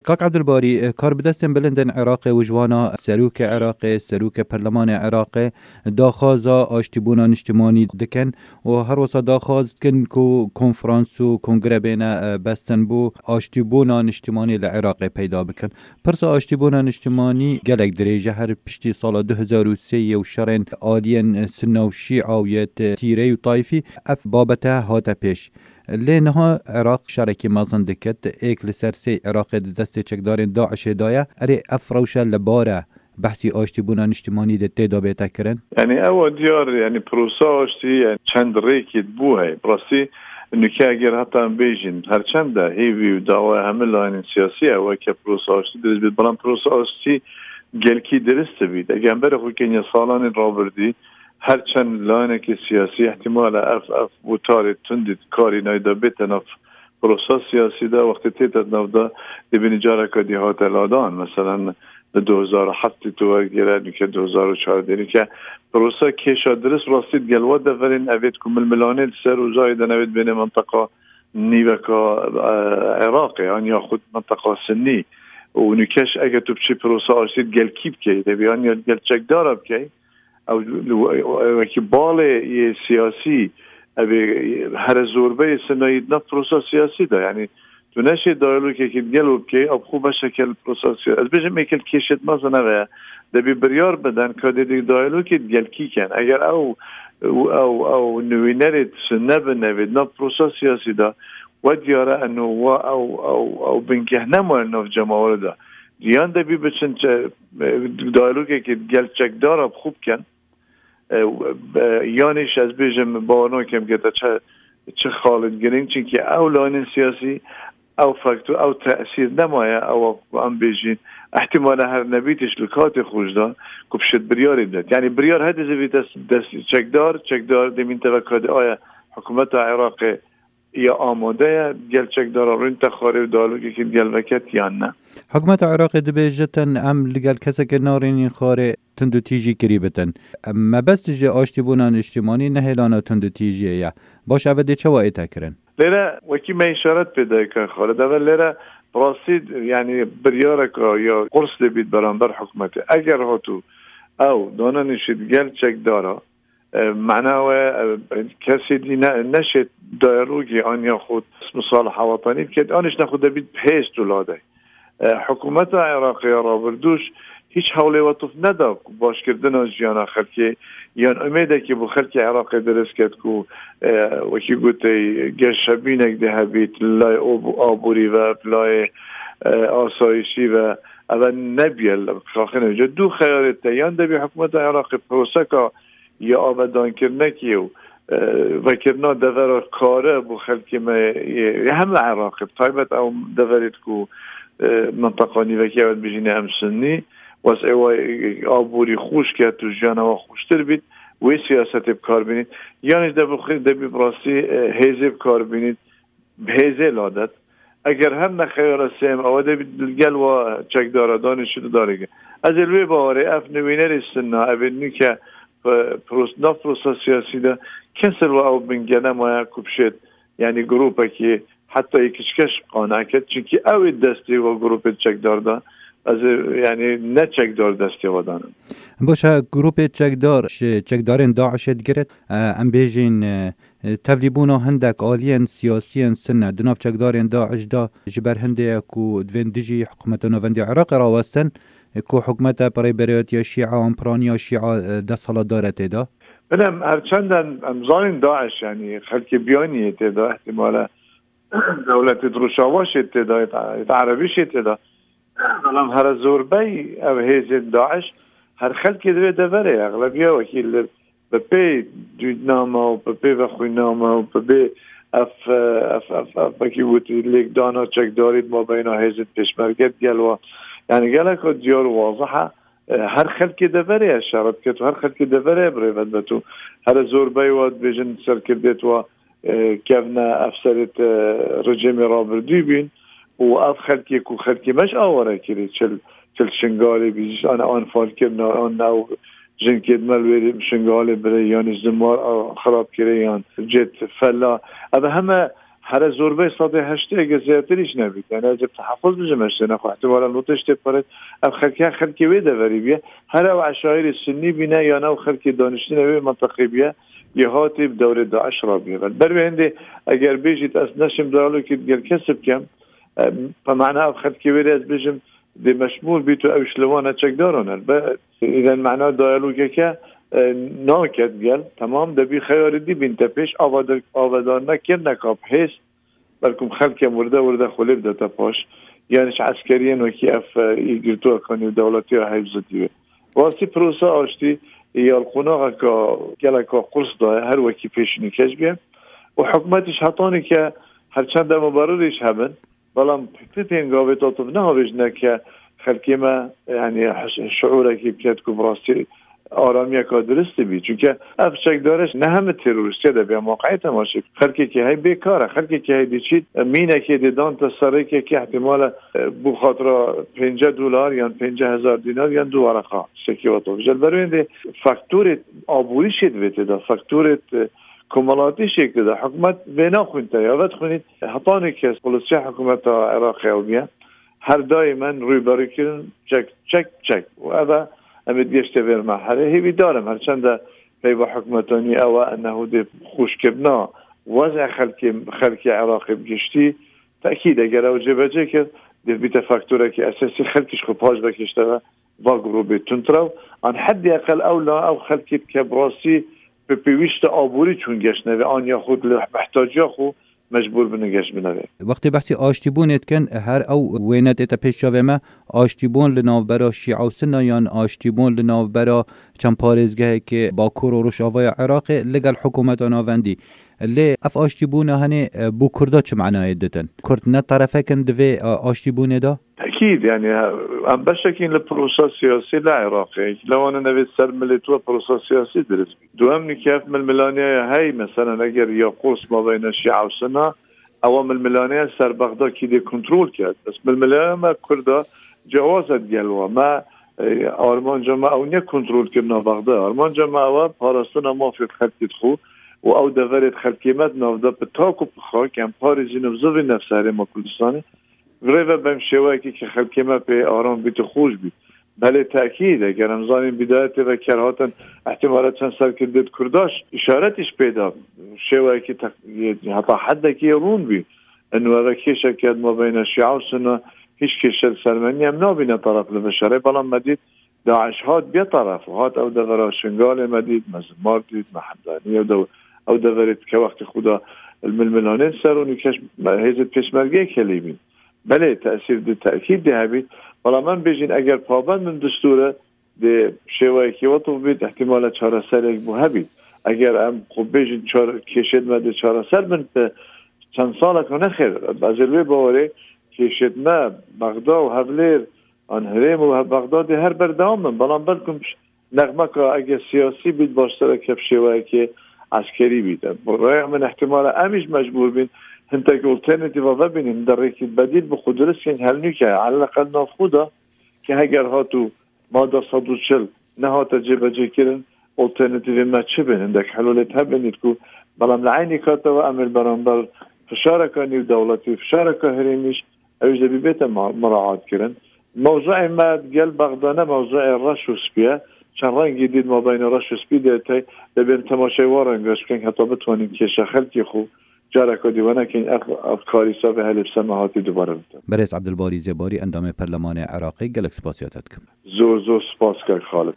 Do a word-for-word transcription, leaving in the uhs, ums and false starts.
کاک عبدالباری کار بدستن بلندن عراق و جوانا سروک عراق سروک پرلمان عراق داخازا آشتیبونا نشتمانی دکن و هر وسا داخاز کن کو کنفرانس و کنگره بین بستن بو آشتیبونا نشتمانی لعراق پیدا بکن پرسا آشتیبونا نشتمانی گلک دریجه هر پشتی سال دو هزار و سه و شرین آلین سنو شیعاویت تیره و طایفی اف بابته هاته پیش لینها عراق شرکی مازن دکت ایک لسرسی عراق دست چکدارین داعش دایا اری افروشا لباره بحثی آشتیبونا نشتمانی ده تیدا بیتا کرن؟ یعنی او دیار یعنی پروسا آشتی یعنی چند ریکید بوهای براستی نکه اگر حتی هم بیجین هر چند ده هیوی و دعوه همه لاین سیاسی او که پروسا آشتی درست بید بلان پروسا آشتی گلکی درست بید اگر بره خود که سالان را بردی هرچند لاینه که سیاسی احتمال اف اف بوتار تندید کاری نایده بیتن اف پروسا سیاسی ده وقتی تیتت نفده دی بینی جاره که دی هات الادان مثلا دو هزار و هفت تو گره که دو هزار و چهارده که پروسا کشا درست راستید گلوات دفرین اوید کمال ملانه سر و زایده نوید بین منطقه نیوکا عراقی آن یا خود منطقه سنی و نکش اگه تو بچی پروسا آشتید گل کیب که دی بیان یا گل چک دارب که او که باله سیاسی هر زوربه سناید نه پروسا سیاسی ده یعنی تو نشه دایلو که که گلو که اب خوب شکل پروسا سیاسی از بجم میکل کشت مازنه و دبی بریار بدن که دیگه دایلو که گل کی کن اگر او او او نوینرت سنبه نوید نه پروسا سیاسی ده و دیاره انو او او او بنکه نموال نف جماعه ده دیان دبی بچن دایلو که که گل چک داره خوب کن یانش از بیجم با آنها کم که چه چه خالد گرین چون که او لاین سیاسی او فاکتور او تأثیر نمایه او هم بیجین احتمال هر نبیتش لکات خوش دان کبشت بریاری بدد یعنی بریار هده زوی دست, دست چکدار چکدار دیمین توکاده آیا حکومت عراق یا آماده گل چکدار رو انتخاره و دالوگی که گل وکت یا نه حکومت عراق دبیجتن ام لگل کسی که نارین خاره تندو تیجی کریبتن ما بس جه آشتیبونان اجتماعی نهیلانا تندو تیجیه یا باش اوه چه وایی تکرن؟ لیره وکی ما اشارت پیدا کن خالد اول لیره براسید یعنی بریارکا یا قرص لبید برانبر حکومت اگر هاتو او دانا نشید گل چک دارا معناوه کسی دی نشد دایروگی آن یا خود مصالح وطنی که آنش نخود بید پیش دولاده حکومت عراقی را بردوش هیچ حولی وطف ندا باش کردن از جیانا خلکی یان امیده که بو خلکی عراقی درست کرد که وکی گوته گشبینک ده هبید لای آبوری و لای آسایشی و اول نبیل خاخنه جا دو خیارت یان ده بی حکومت عراقی پروسکا یا آبادان کرنکی و و کرنا دور کاره بو خلکی ما همه عراقی طایبت او دورید که منطقه نیوکی اول بجینه هم سنی واس اوای آبوری خوش که تو جانا و خوشتر بید و سیاست بکار بینید یعنی ده بخیر ده براستی هیزه بکار بینید هیزه لادت اگر هم نخیار سیم او ده گل و چک داره دانشو داره از الوی باوره اف نوینر استنا اول که پروس نه پروسا سیاسی ده کنسل و او بنگنه مایا کبشت یعنی گروپه که حتی یکیشکش قانع کرد چونکه اوی دستی و گروپ چک دارده از یعنی نه چکدار دستی ودانم باشه گروپ چکدار چکدارن داعش گرت ام بیجین تبلیبونا هندک آلین سیاسیان سنه دناف چکدارن داعش دا جبر هنده کو دوین دیجی حکومت نووندی عراق راوستن کو حکومت برای بریات یا شیعه امپرانی یا شیعه دست حالا دارته دا بلهم هرچندن امزان داعش یعنی خلک بیانیه تدا احتمالا دولت دروشاواش تدا عربیش تدا الان هر زوربی او هیز داعش هر خلکی دوی دوره اغلبیه وکیل بپی دودنامه و بپی وخوینامه و بپی اف اف اف اف بکی بودی لیک دانا چک دارید ما بینا هیزت پیشمرگت گلوا یعنی گله که دیار واضحه هر خلکی دوره شرط کت و هر خلکی دوره بریود بتو هر زوربی واد بیجن سر کردیت و کفنا افسرت رجیم رابردی بین و اف خلکی کو خلکی مش آواره کردی چل چل شنگالی بیش آن آن فال کردن آن ناو جن کد ملوی شنگالی بره یان زمار خراب کردن یان جت فلا اما همه هر زوربه صد هشت اگه زیادتریش نبید یعنی از تحفظ بجم هشته نخو احتمالا نوتش تپرد اب خلکی خلکی ویده وری بیه هر او عشایر سنی بینه یا نو خلکی دانشتی نوی منطقی بیه یه هاتی دور داعش را بیه بر هنده اگر بیجید از نشم دارالو که دیگر کسب کم فمعنى او خلکی ویده از بجم دی مشمول بیتو او شلوانه چک دارانه اذا معنى دایالوگه که ناکد گل تمام دبی خیار دی بین تپیش آوادان نکر نکاب هست بلکم خلک مرده ورده خلیب داتا پاش یعنیش عسکریه نوکی اف ایگرتو اکانی دولتی ها حفظ دیوه واسی پروسا آشتی ایال خوناغا که گلکا قرص داره هر وکی پیشنی کش بیم و حکمتش حطانی که هرچند مبررش هبن بلام پیتی انگاوی تاطف نهاویش نکه خلکی ما یعنی شعوره که بکت که براستی آرامی که درسته بی چون که افشک دارش نه همه تروریستی ده بیا موقعی تماشی خلکی که های بیکاره خلکی که های دیچید مینه که دیدان تا سره که که احتمال بو خاطر پنجاه دلار یا پنجاه هزار دینار یا دو ورقه شکی و طوفجل بروینده فاکتور آبوری شد ویده ده فاکتور کمالاتی شکل ده حکومت بینا خونده یاوت خونید حطانی که پولیسی حکومت عراقی و بیا هر دائما روی باری کرن چک چک چک و اذا امید گشته بر مرحله هیوی دارم هرچند پیوا حکمتانی او انه دی خوش کبنا وضع خلکی خلکی عراقی بگشتی تأکید اگر او جبجه کرد دی بیت فاکتوره که اساسی خلکش خو پاش بکشته و واگرو بیتون تراو آن حدی اقل اولا او خلکی که براسی به پیوشت آبوری چون گشنه و آن یا خود محتاج یا خود مجبور بنگش بنوه وقتی بحثی آشتیبونت کن هر او وینت ایتا پیش جاوه ما آشتیبون لناو برا شیعه و سنه یا آشتیبون لناو برا چند پارزگه که با کور و روشاوای عراق لگل حکومت آناوندی لی اف آشتیبونه هنه بو کرده چه معنای دتن؟ کرد نه طرفه کن دوی آشتیبونه دا؟ اكيد يعني ام بشكين البروسس السياسي العراقي لو انا نبي سر مليتو بروسس سياسي درس دوام كيف من الميلانيه هاي مثلا اگر يا قوس ما بين الشيعة والسنة او من الميلانيه سر بغداد كي دي كنترول كات بس من الميلانيه ما كردا جوازت جلوه ما آرمان جماعه اونيا كنترول كنا بغداد آرمان جماعه پاراستنا ما في خط تدخل و او دورت خلقيمت نافدا بتاكو بخا كان باريزي نفزوي نفساري ما كردستاني غریبه بهم شوایی که خلکی ما به آرام بیت خوش بید بله تأکید اگر امزان بدایت و کرهاتن احتمالات چند سال که دید کرداش اشارتش پیدا شوایی که حتی حد که رون بید انو اوه کشه که ما بین شیعه و سنه هیچ کشل سلمانی هم نابینه طرف لبشاره بلان مدید داعش هات بیا طرف هات او دغرا شنگال مدید مزمار دید محمدانی او دو او دغرید که وقت خدا الململانین سرونی کش هیزت پیشمرگه کلیبین بله تأثیر ده تأکید ده هبید ولی من بجین اگر پابند من دستوره ده شوایی که وطو بید احتمال چهار سر یک بو هبید اگر هم خوب بجین کشید مده چهار سر من به چند سال کنه خیر بازلوی باوره کشید ما بغداد و هفلیر آن هریم و بغداد هر بردام من بلان بلکم نغمه که اگر سیاسی بید باشتره کف شوایی که عسکری بید برای من احتمال امیش مجبور بید هنتاك alternative و ببینیم در ریکی بدیل به خود درستین حل نی که على الاقل نافخودا که اگر هاتو ماده صد و چل نه هاتا جبه جه کرن alternative ما چه بینیم دک حلولت ها بینید که بلام لعینی کاتا و عمل برانبر فشارکا نیو دولتی فشارکا هریمیش اویجه بی بیتا مراعات کرن موضوع ما گل بغدانه موضوع رش و سپیه چند رنگی دید ما بین رش و سپی دیتا دبین تماشای وارنگاش کنگ حتی بتوانیم کشه خلکی خوب جارك وديوانا كين أفكاري صافي هالي بسماهاتي دوباره بتم. برئيس عبدالباری زباری اندام پرلمان عراقی گلک سپاسیاتت کم. زور زور سپاس کرد خالد.